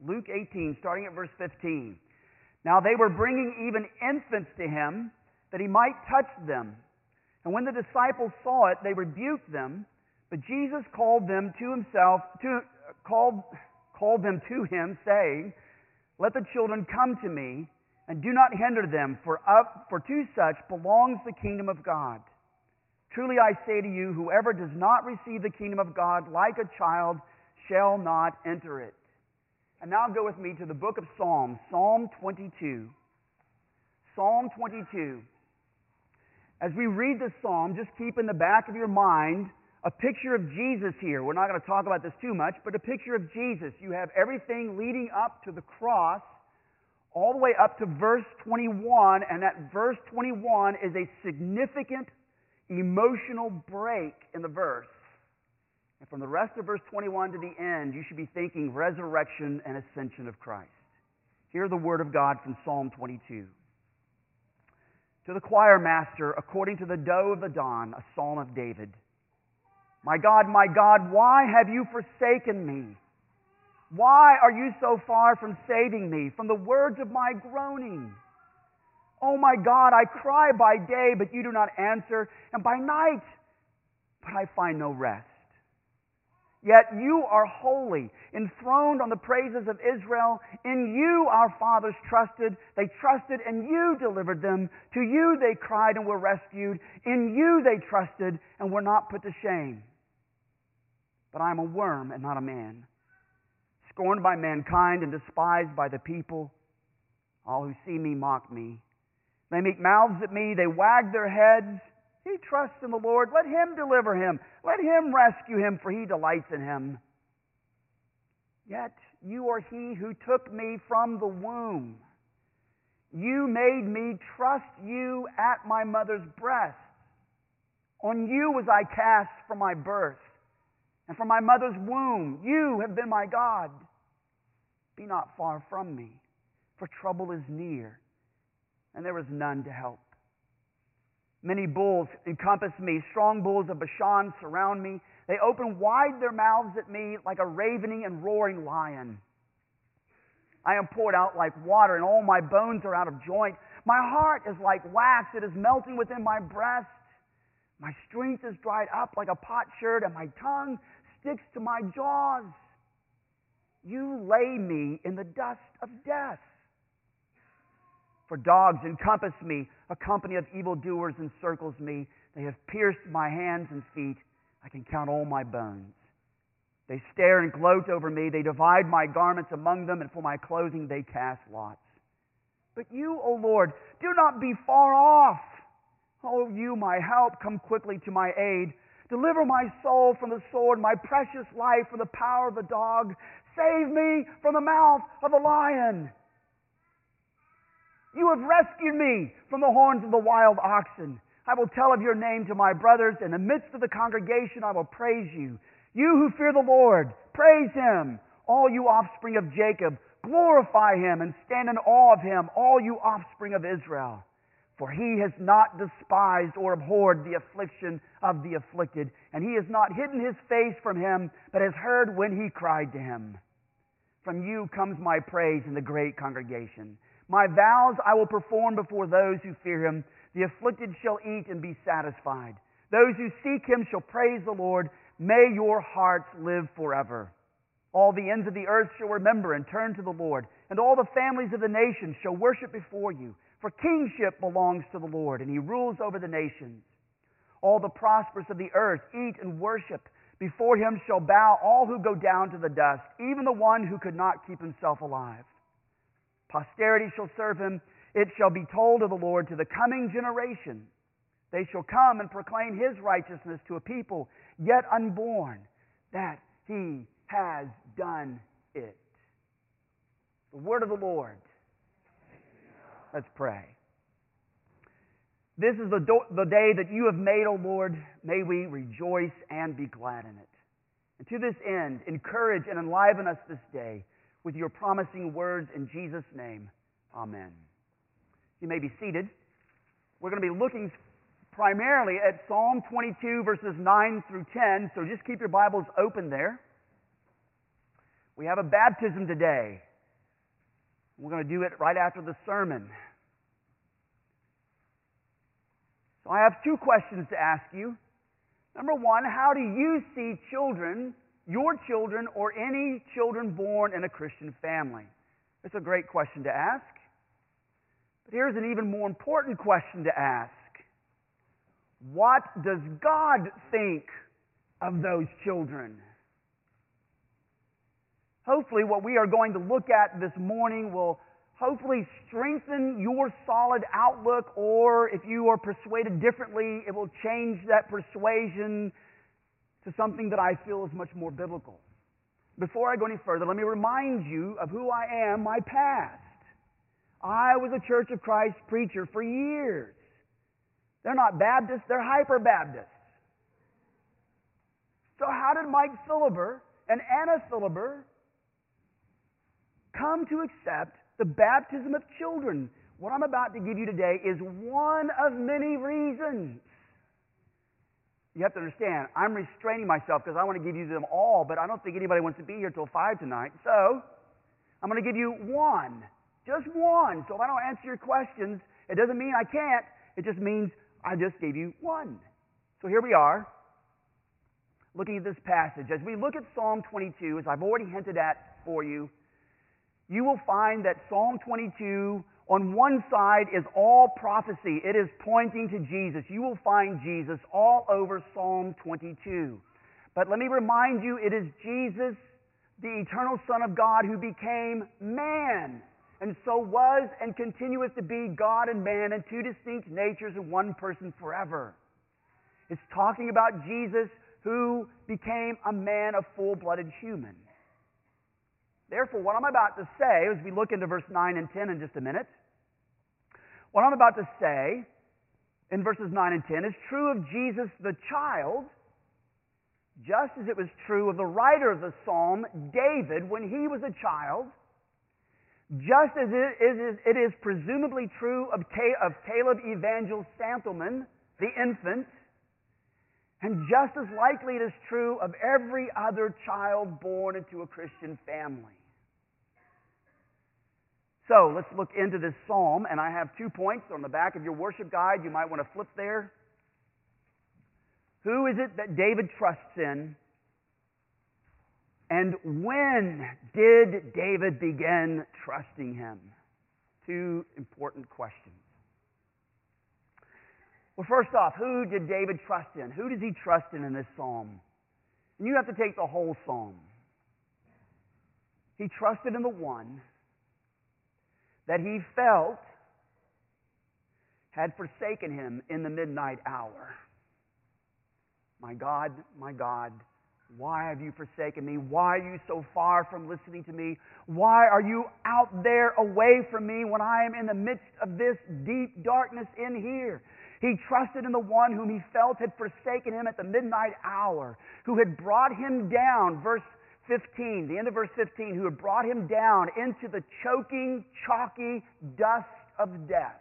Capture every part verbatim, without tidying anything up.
Luke eighteen, starting at verse fifteen. Now they were bringing even infants to him, that he might touch them. And when the disciples saw it, they rebuked them. But Jesus called them to himself, to, called, called them to him, saying, Let the children come to me, and do not hinder them, for, up, for to such belongs the kingdom of God. Truly I say to you, whoever does not receive the kingdom of God like a child shall not enter it. And now go with me to the book of Psalms, Psalm twenty-two. Psalm twenty-two. As we read this psalm, just keep in the back of your mind a picture of Jesus here. We're not going to talk about this too much, but a picture of Jesus. You have everything leading up to the cross, all the way up to verse twenty-one, and that verse twenty-one is a significant emotional break in the verse. And from the rest of verse twenty-one to the end, you should be thinking resurrection and ascension of Christ. Hear the word of God from Psalm twenty-two. To the choir master, according to the doe of the dawn, a psalm of David. My God, my God, why have you forsaken me? Why are you so far from saving me, from the words of my groaning? Oh my God, I cry by day, but you do not answer, and by night, but I find no rest. Yet you are holy, enthroned on the praises of Israel. In you our fathers trusted. They trusted, and you delivered them. To you they cried and were rescued. In you they trusted and were not put to shame. But I am a worm and not a man, scorned by mankind and despised by the people. All who see me mock me. They make mouths at me. They wag their heads. He trusts in the Lord. Let him deliver him. Let him rescue him, for he delights in him. Yet you are he who took me from the womb. You made me trust you at my mother's breast. On you was I cast from my birth, and from my mother's womb you have been my God. Be not far from me, for trouble is near, and there is none to help. Many bulls encompass me. Strong bulls of Bashan surround me. They open wide their mouths at me like a ravening and roaring lion. I am poured out like water, and all my bones are out of joint. My heart is like wax. It is melting within my breast. My strength is dried up like a potsherd, and my tongue sticks to my jaws. You lay me in the dust of death. For dogs encompass me, a company of evildoers encircles me. They have pierced my hands and feet. I can count all my bones. They stare and gloat over me. They divide my garments among them, and for my clothing they cast lots. But you, O Lord, do not be far off. O you, my help, come quickly to my aid. Deliver my soul from the sword, my precious life from the power of the dog. Save me from the mouth of the lion. You have rescued me from the horns of the wild oxen. I will tell of your name to my brothers. In the midst of the congregation I will praise you. You who fear the Lord, praise him. All you offspring of Jacob, glorify him and stand in awe of him, all you offspring of Israel. For he has not despised or abhorred the affliction of the afflicted, and he has not hidden his face from him, but has heard when he cried to him. From you comes my praise in the great congregation. My vows I will perform before those who fear him. The afflicted shall eat and be satisfied. Those who seek him shall praise the Lord. May your hearts live forever. All the ends of the earth shall remember and turn to the Lord, and all the families of the nations shall worship before you. For kingship belongs to the Lord, and he rules over the nations. All the prosperous of the earth eat and worship. Before him shall bow all who go down to the dust, even the one who could not keep himself alive. Posterity shall serve him. It shall be told of the Lord to the coming generation. They shall come and proclaim his righteousness to a people yet unborn, that he has done it. The word of the Lord. Let's pray. This is the, do- the day that you have made, O Lord. May we rejoice and be glad in it. And to this end, encourage and enliven us this day with your promising words in Jesus' name. Amen. You may be seated. We're going to be looking primarily at Psalm twenty-two, verses nine through ten, so just keep your Bibles open there. We have a baptism today. We're going to do it right after the sermon. So I have two questions to ask you. Number one, how do you see children, your children, or any children born in a Christian family? It's a great question to ask. But here's an even more important question to ask. What does God think of those children? Hopefully what we are going to look at this morning will hopefully strengthen your solid outlook, or if you are persuaded differently, it will change that persuasion to something that I feel is much more biblical. Before I go any further, let me remind you of who I am, my past. I was a Church of Christ preacher for years. They're not Baptists, they're hyper-Baptists. So how did Mike Philibert and Anna Philibert come to accept the baptism of children? What I'm about to give you today is one of many reasons. You have to understand, I'm restraining myself because I want to give you them all, but I don't think anybody wants to be here till five tonight. So, I'm going to give you one. Just one. So if I don't answer your questions, it doesn't mean I can't. It just means I just gave you one. So here we are, looking at this passage. As we look at Psalm twenty-two, as I've already hinted at for you, you will find that Psalm twenty-two, on one side, is all prophecy. It is pointing to Jesus. You will find Jesus all over Psalm twenty-two. But let me remind you, it is Jesus, the eternal Son of God, who became man, and so was and continues to be God and man in two distinct natures in one person forever. It's talking about Jesus who became a man, a full-blooded human. Therefore, what I'm about to say, as we look into verse nine and ten in just a minute, what I'm about to say in verses nine and ten is true of Jesus the child, just as it was true of the writer of the psalm, David, when he was a child, just as it is, it is presumably true of Caleb Evangel Santelman, the infant, and just as likely it is true of every other child born into a Christian family. So, let's look into this psalm, and I have two points on the back of your worship guide. You might want to flip there. Who is it that David trusts in? And when did David begin trusting him? Two important questions. Well, first off, who did David trust in? Who does he trust in in this psalm? And you have to take the whole psalm. He trusted in the one that he felt had forsaken him in the midnight hour. My God, my God, why have you forsaken me? Why are you so far from listening to me? Why are you out there away from me when I am in the midst of this deep darkness in here? He trusted in the one whom he felt had forsaken him at the midnight hour, who had brought him down, verse fifteen, the end of verse fifteen, who had brought him down into the choking, chalky dust of death.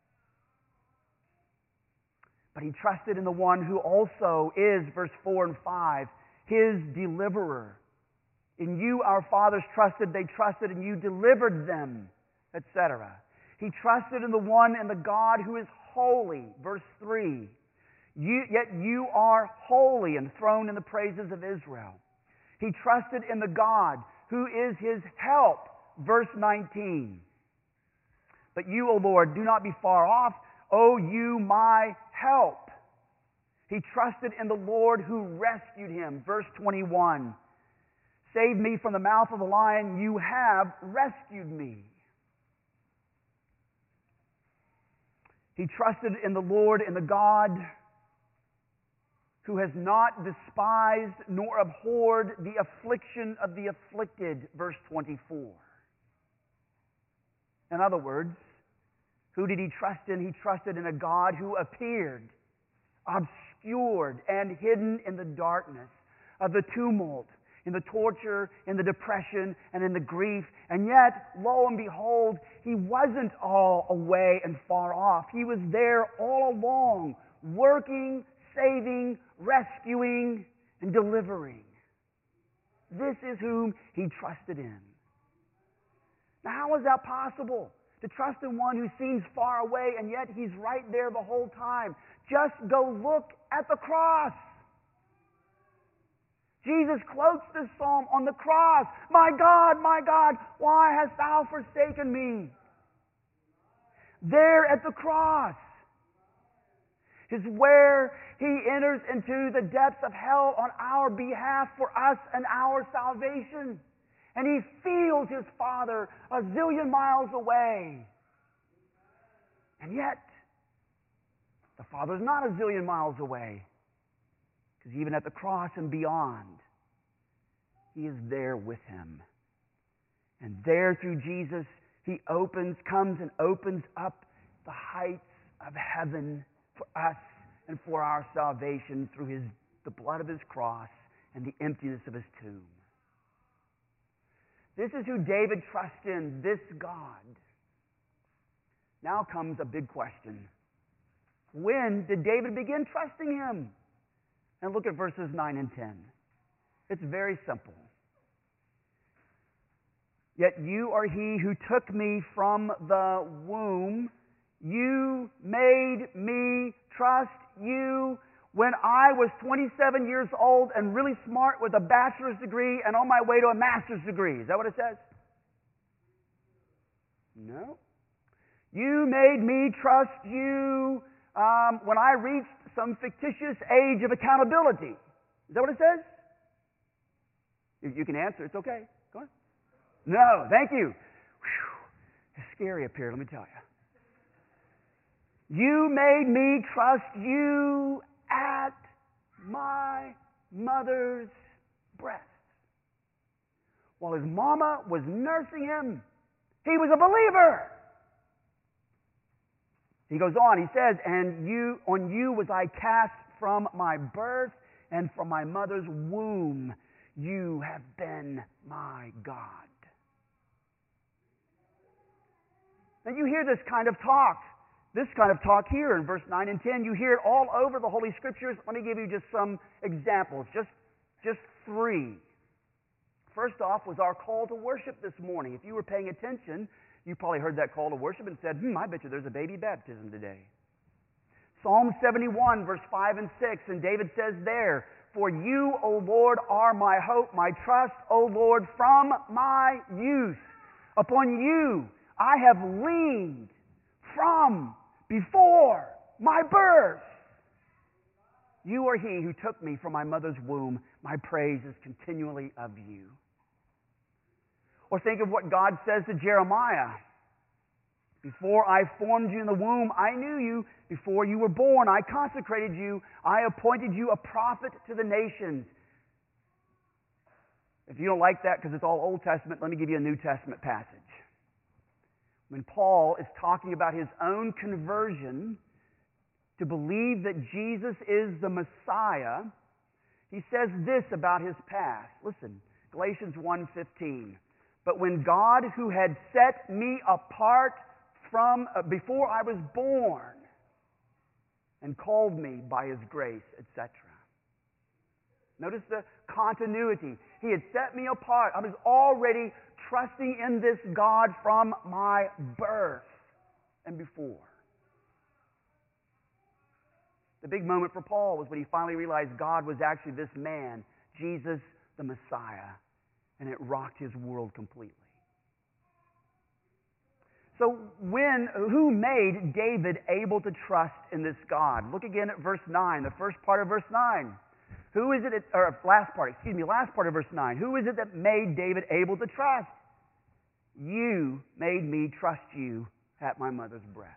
But he trusted in the one who also is, verse four and five, his deliverer. In you our fathers trusted, they trusted, and you delivered them, et cetera. He trusted in the one and the God who is holy, verse three. You, yet you are holy, enthroned in the praises of Israel. He trusted in the God who is his help, verse nineteen. But you, O Lord, do not be far off, O you my help. He trusted in the Lord who rescued him, verse twenty-one. Save me from the mouth of the lion, you have rescued me. He trusted in the Lord and the God who has not despised nor abhorred the affliction of the afflicted, verse twenty-four. In other words, who did he trust in? He trusted in a God who appeared, obscured and hidden in the darkness of the tumult, in the torture, in the depression, and in the grief. And yet, lo and behold, he wasn't all away and far off. He was there all along, working, saving, rescuing, and delivering. This is whom he trusted in. Now, how How is that possible? To trust in one who seems far away and yet he's right there the whole time. Just go look at the cross. Jesus quotes this psalm on the cross. My God, my God, why hast thou forsaken me? There at the cross is where he enters into the depths of hell on our behalf for us and our salvation. And he feels his Father a zillion miles away. And yet, the Father's not a zillion miles away. Because even at the cross and beyond, he is there with him. And there through Jesus, he opens, comes and opens up the heights of heaven for us and for our salvation through his, the blood of his cross and the emptiness of his tomb. This is who David trusts in, this God. Now comes a big question. When did David begin trusting him? And look at verses nine and ten. It's very simple. Yet you are he who took me from the womb. You made me trust you when I was twenty-seven years old and really smart with a bachelor's degree and on my way to a master's degree. Is that what it says? No. You made me trust you um, when I reached some fictitious age of accountability. Is that what it says? You, you can answer. It's okay. Go on. No. Thank you. Whew. It's scary up here, let me tell you. You made me trust you at my mother's breast. While his mama was nursing him, he was a believer. He goes on, he says, and you on you was I cast from my birth, and from my mother's womb you have been my God. Now you hear this kind of talk. This kind of talk here in verse nine and ten, you hear it all over the Holy Scriptures. Let me give you just some examples, just, just three. First off was our call to worship this morning. If you were paying attention, you probably heard that call to worship and said, hmm, I bet you there's a baby baptism today. Psalm seventy-one, verse five and six, and David says there, for you, O Lord, are my hope, my trust, O Lord, from my youth. Upon you I have leaned from before my birth. You are he who took me from my mother's womb. My praise is continually of you. Or think of what God says to Jeremiah. Before I formed you in the womb, I knew you. Before you were born, I consecrated you. I appointed you a prophet to the nations. If you don't like that because it's all Old Testament, let me give you a New Testament passage. When Paul is talking about his own conversion to believe that Jesus is the Messiah, he says this about his past. Listen, Galatians one fifteen. But when God, who had set me apart from uh, before I was born and called me by his grace, et cetera. Notice the continuity. He had set me apart. I was already trusting in this God from my birth and before. The big moment for Paul was when he finally realized God was actually this man, Jesus the Messiah, and it rocked his world completely. So when, who made David able to trust in this God? Look again at verse nine, the first part of verse nine. Who is it, that, or last part, excuse me, last part of verse nine. Who is it that made David able to trust? You made me trust you at my mother's breast.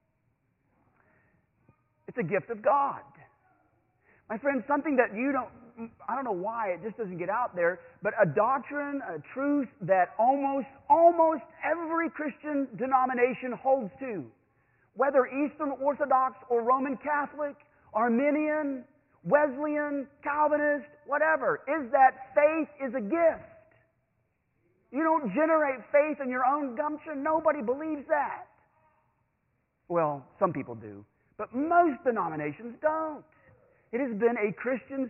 It's a gift of God. My friends, something that you don't, I don't know why it just doesn't get out there, but a doctrine, a truth that almost, almost every Christian denomination holds to, whether Eastern Orthodox or Roman Catholic, Arminian, Wesleyan, Calvinist, whatever, is that faith is a gift. You don't generate faith in your own gumption. Nobody believes that. Well, some people do, but most denominations don't. It has been a Christian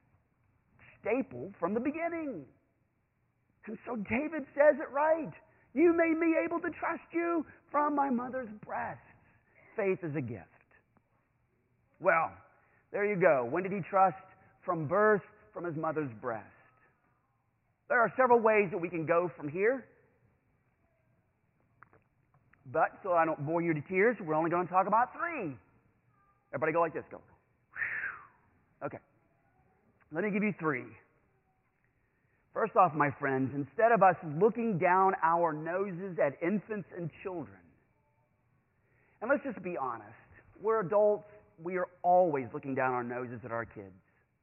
staple from the beginning. And so David says it right. You made me able to trust you from my mother's breasts. Faith is a gift. Well, there you go. When did he trust? From birth, from his mother's breast. There are several ways that we can go from here. But, so I don't bore you to tears, we're only going to talk about three. Everybody go like this. Go. Okay. Let me give you three. First off, my friends, instead of us looking down our noses at infants and children, and let's just be honest, we're adults, we are always looking down our noses at our kids.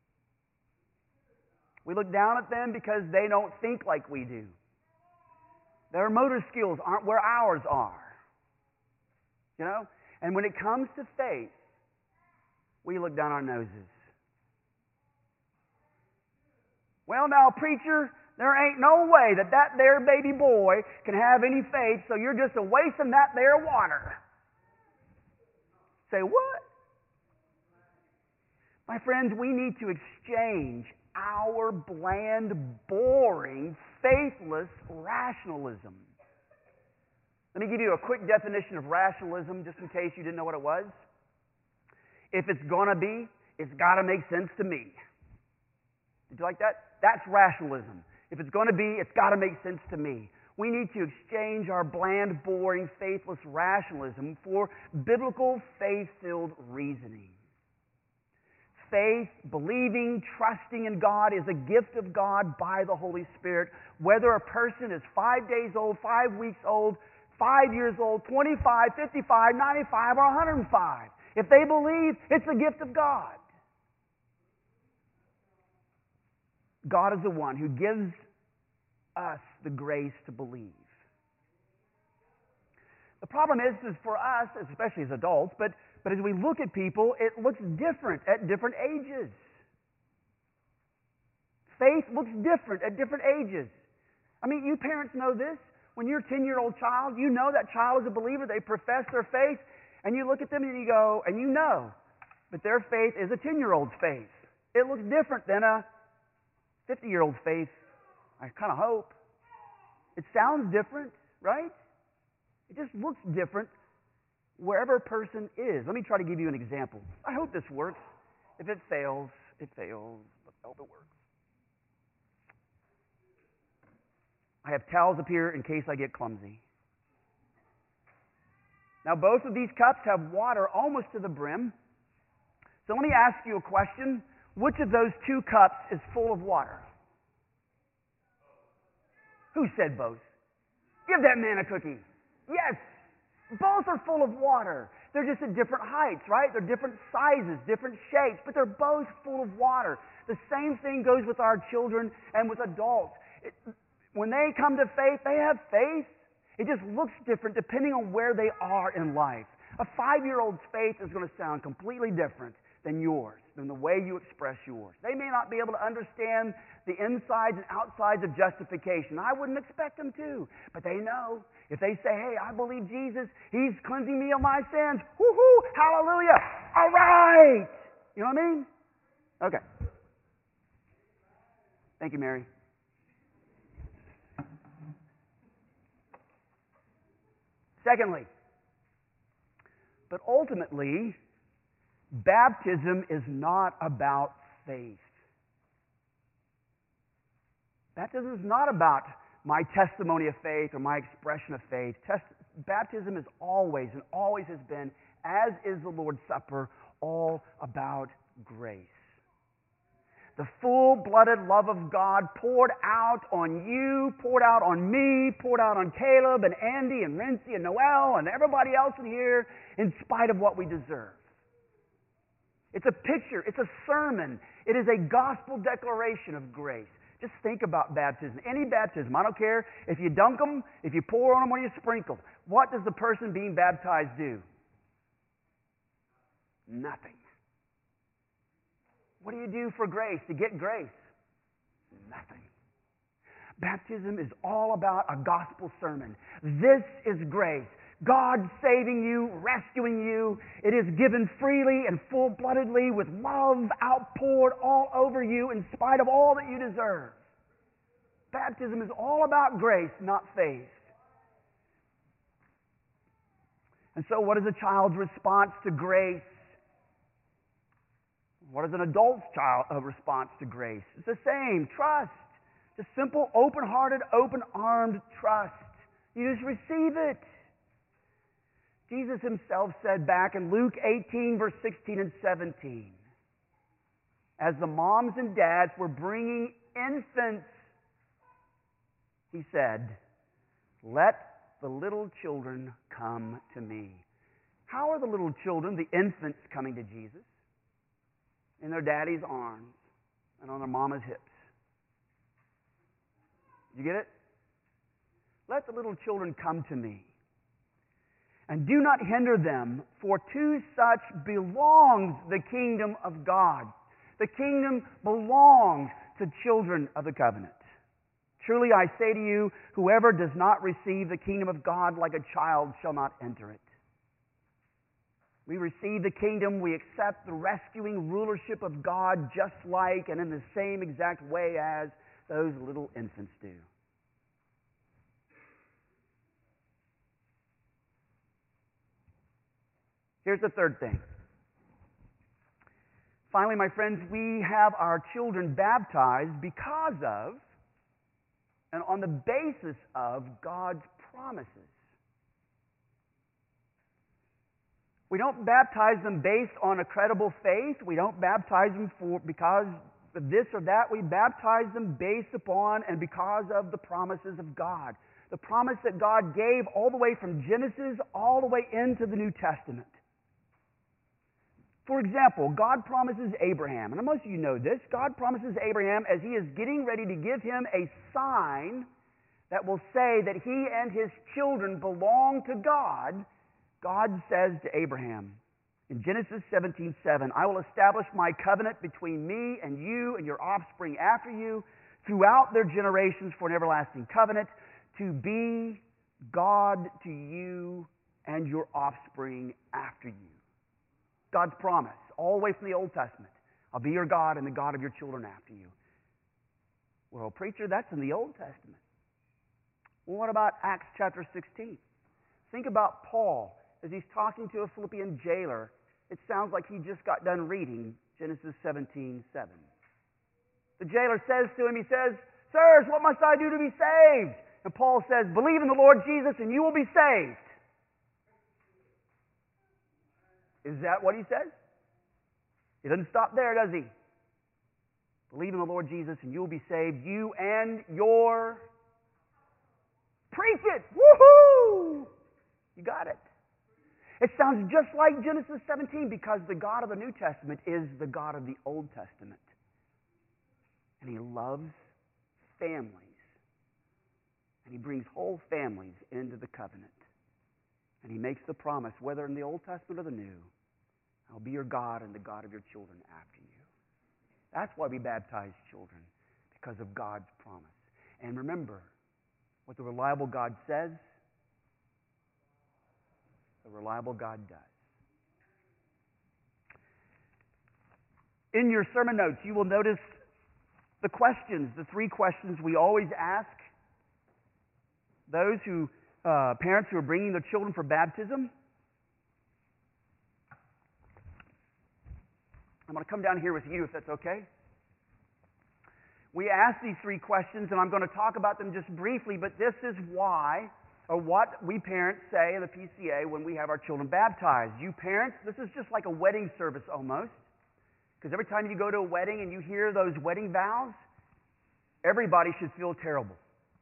We look down at them because they don't think like we do. Their motor skills aren't where ours are. You know? And when it comes to faith, we look down our noses. Well, now, preacher, there ain't no way that that there baby boy can have any faith, so you're just a wasting that there water. Say, what? My friends, we need to exchange our bland, boring, faithless rationalism. Let me give you a quick definition of rationalism, just in case you didn't know what it was. If it's going to be, it's got to make sense to me. Did you like that? That's rationalism. If it's going to be, it's got to make sense to me. We need to exchange our bland, boring, faithless rationalism for biblical, faith-filled reasoning. Faith, believing, trusting in God is a gift of God by the Holy Spirit, whether a person is five days old, five weeks old, five years old, twenty-five, fifty-five, ninety-five, or one hundred five. If they believe, it's a gift of God. God is the one who gives us the grace to believe. The problem is, is for us, especially as adults, but, but as we look at people, it looks different at different ages. Faith looks different at different ages. I mean, you parents know this. When you're a ten-year-old child, you know that child is a believer. They profess their faith, and you look at them and you go, and you know that their faith is a ten-year-old's faith. It looks different than a fifty-year-old faith, I kind of hope. It sounds different, right? It just looks different wherever a person is. Let me try to give you an example. I hope this works. If it fails, it fails, but I hope it works. I have towels up here in case I get clumsy. Now, both of these cups have water almost to the brim. So let me ask you a question. Which of those two cups is full of water? Who said both? Give that man a cookie. Yes, both are full of water. They're just at different heights, right? They're different sizes, different shapes, but they're both full of water. The same thing goes with our children and with adults. It, when they come to faith, they have faith. It just looks different depending on where they are in life. A five-year-old's faith is going to sound completely different than yours, than the way you express yours. They may not be able to understand the insides and outsides of justification. I wouldn't expect them to. But they know. If they say, hey, I believe Jesus, He's cleansing me of my sins. Woo-hoo! Hallelujah! All right! You know what I mean? Okay. Thank you, Mary. Secondly, but ultimately, baptism is not about faith. Baptism is not about my testimony of faith or my expression of faith. Test- baptism is always and always has been, as is the Lord's Supper, all about grace. The full-blooded love of God poured out on you, poured out on me, poured out on Caleb and Andy and Rency and Noel and everybody else in here in spite of what we deserve. It's a picture. It's a sermon. It is a gospel declaration of grace. Just think about baptism. Any baptism. I don't care if you dunk them, if you pour on them, or you sprinkle. What does the person being baptized do? Nothing. What do you do for grace, to get grace? Nothing. Baptism is all about a gospel sermon. This is grace. God saving you, rescuing you. It is given freely and full-bloodedly with love outpoured all over you in spite of all that you deserve. Baptism is all about grace, not faith. And so what is a child's response to grace? What is an adult's child uh, response to grace? It's the same. Trust. Just simple, open-hearted, open-armed trust. You just receive it. Jesus himself said back in Luke eighteen, verse sixteen and seventeen, as the moms and dads were bringing infants, he said, "Let the little children come to me." How are the little children, the infants, coming to Jesus? In their daddy's arms and on their mama's hips. You get it? Let the little children come to me. And do not hinder them, for to such belongs the kingdom of God. The kingdom belongs to children of the covenant. Truly I say to you, whoever does not receive the kingdom of God like a child shall not enter it. We receive the kingdom, we accept the rescuing rulership of God just like and in the same exact way as those little infants do. Here's the third thing. Finally, my friends, we have our children baptized because of and on the basis of God's promises. We don't baptize them based on a credible faith. We don't baptize them for because of this or that. We baptize them based upon and because of the promises of God. The promise that God gave all the way from Genesis all the way into the New Testament. For example, God promises Abraham, and most of you know this, God promises Abraham as he is getting ready to give him a sign that will say that he and his children belong to God. God says to Abraham in Genesis seventeen seven, "I will establish my covenant between me and you and your offspring after you throughout their generations for an everlasting covenant, to be God to you and your offspring after you." God's promise, all the way from the Old Testament. "I'll be your God and the God of your children after you." Well, preacher, that's in the Old Testament. Well, what about Acts chapter sixteen? Think about Paul as he's talking to a Philippian jailer. It sounds like he just got done reading Genesis seventeen seven. The jailer says to him, he says, "Sirs, what must I do to be saved?" And Paul says, "Believe in the Lord Jesus and you will be saved." Is that what he says? He doesn't stop there, does he? Believe in the Lord Jesus and you will be saved, you and your... Preach it! Woohoo! You got it. It sounds just like Genesis seventeen because the God of the New Testament is the God of the Old Testament. And he loves families. And he brings whole families into the covenant. And he makes the promise, whether in the Old Testament or the New, "I'll be your God and the God of your children after you." That's why we baptize children, because of God's promise. And remember, what the reliable God says, the reliable God does. In your sermon notes, you will notice the questions, the three questions we always ask those who, uh, parents who are bringing their children for baptism. I'm going to come down here with you if that's okay. We ask these three questions, and I'm going to talk about them just briefly, but this is why, or what we parents say in the P C A when we have our children baptized. You parents, this is just like a wedding service almost, because every time you go to a wedding and you hear those wedding vows, everybody should feel terrible.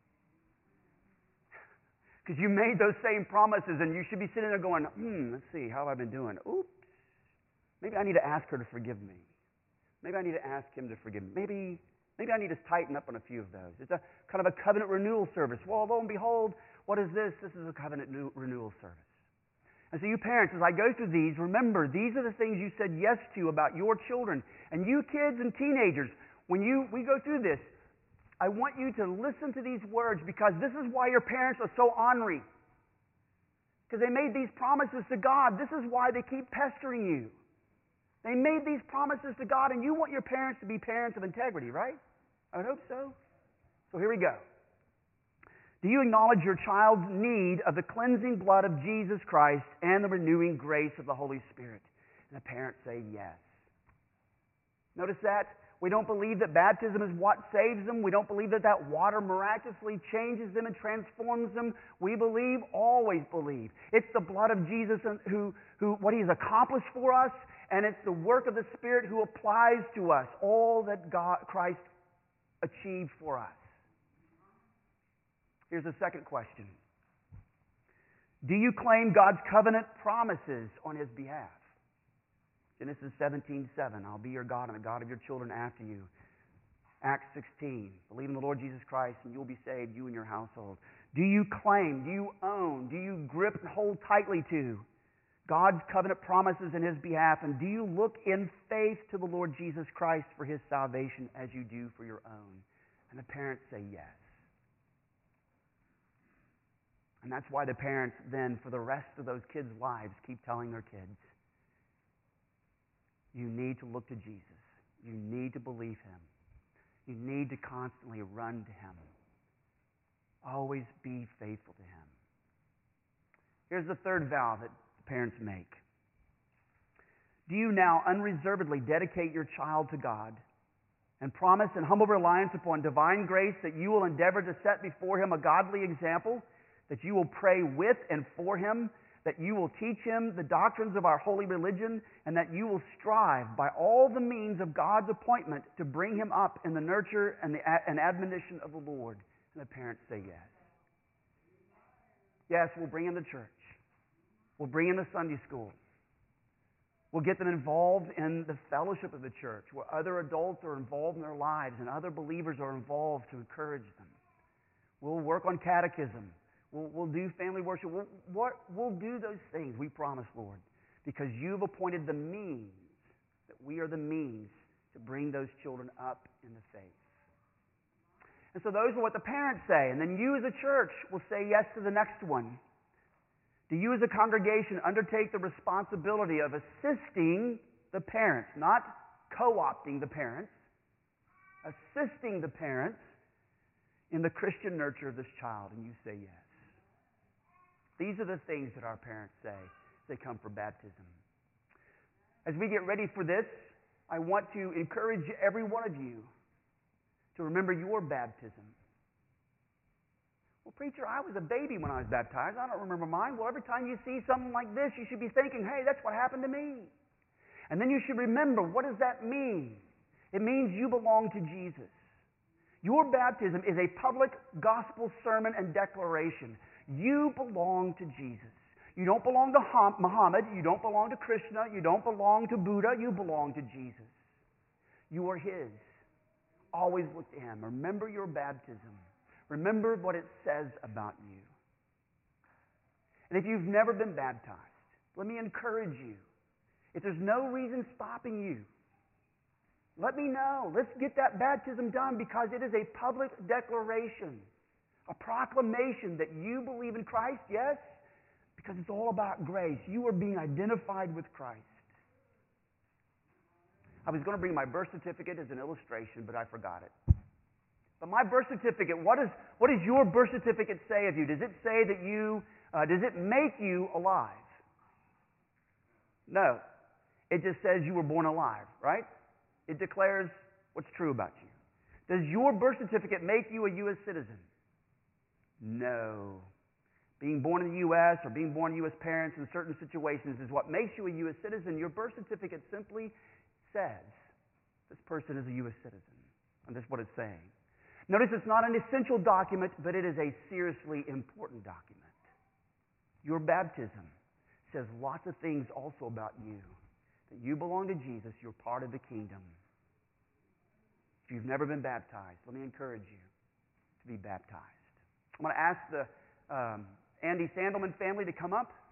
Because you made those same promises, and you should be sitting there going, hmm, let's see, how have I been doing? Oops. Maybe I need to ask her to forgive me. Maybe I need to ask him to forgive me. Maybe, maybe I need to tighten up on a few of those. It's a kind of a covenant renewal service. Well, lo and behold, what is this? This is a covenant new renewal service. And so you parents, as I go through these, remember, these are the things you said yes to about your children. And you kids and teenagers, when you we go through this, I want you to listen to these words, because this is why your parents are so ornery. Because they made these promises to God. This is why they keep pestering you. They made these promises to God, and you want your parents to be parents of integrity, right? I would hope so. So here we go. Do you acknowledge your child's need of the cleansing blood of Jesus Christ and the renewing grace of the Holy Spirit? And the parents say yes. Notice that? We don't believe that baptism is what saves them. We don't believe that that water miraculously changes them and transforms them. We believe, always believe, it's the blood of Jesus who, who what He has accomplished for us, and it's the work of the Spirit who applies to us all that God, Christ achieved for us. Here's the second question. Do you claim God's covenant promises on His behalf? Genesis seventeen seven, I'll be your God and the God of your children after you. Acts sixteen, believe in the Lord Jesus Christ and you'll be saved, you and your household. Do you claim, do you own, do you grip and hold tightly to God's covenant promises in His behalf? And do you look in faith to the Lord Jesus Christ for His salvation as you do for your own? And the parents say yes. And that's why the parents then, for the rest of those kids' lives, keep telling their kids, you need to look to Jesus. You need to believe Him. You need to constantly run to Him. Always be faithful to Him. Here's the third vow that parents make. Do you now unreservedly dedicate your child to God and promise in humble reliance upon divine grace that you will endeavor to set before Him a godly example, that you will pray with and for Him, that you will teach him the doctrines of our holy religion, and that you will strive by all the means of God's appointment to bring him up in the nurture and the and admonition of the Lord? And the parents say yes. Yes, we'll bring him to church. We'll bring him to Sunday school. We'll get them involved in the fellowship of the church, where other adults are involved in their lives and other believers are involved to encourage them. We'll work on catechism. We'll, we'll do family worship. We'll, what, we'll do those things, we promise, Lord, because you've appointed the means, that we are the means to bring those children up in the faith. And so those are what the parents say. And then you as a church will say yes to the next one. Do you as a congregation undertake the responsibility of assisting the parents, not co-opting the parents, assisting the parents in the Christian nurture of this child? And you say yes. These are the things that our parents say as they come for baptism. As we get ready for this, I want to encourage every one of you to remember your baptism. Well, preacher, I was a baby when I was baptized. I don't remember mine. Well, every time you see something like this, you should be thinking, hey, that's what happened to me. And then you should remember, what does that mean? It means you belong to Jesus. Your baptism is a public gospel sermon and declaration. You belong to Jesus. You don't belong to Muhammad. You don't belong to Krishna. You don't belong to Buddha. You belong to Jesus. You are His. Always look to Him. Remember your baptism. Remember what it says about you. And if you've never been baptized, let me encourage you. If there's no reason stopping you, let me know. Let's get that baptism done, because it is a public declaration, a proclamation that you believe in Christ, yes, because it's all about grace. You are being identified with Christ. I was going to bring my birth certificate as an illustration, but I forgot it. But my birth certificate, what, is, what does your birth certificate say of you? Does it say that you, uh, does it make you alive? No. It just says you were born alive, right? It declares what's true about you. Does your birth certificate make you a U S citizen? No. Being born in the U S or being born to U S parents in certain situations is what makes you a U S citizen. Your birth certificate simply says this person is a U S citizen. And that's what it's saying. Notice it's not an essential document, but it is a seriously important document. Your baptism says lots of things also about you. That you belong to Jesus, you're part of the kingdom. If you've never been baptized, let me encourage you to be baptized. I'm going to ask the um, Andy Sandelman family to come up.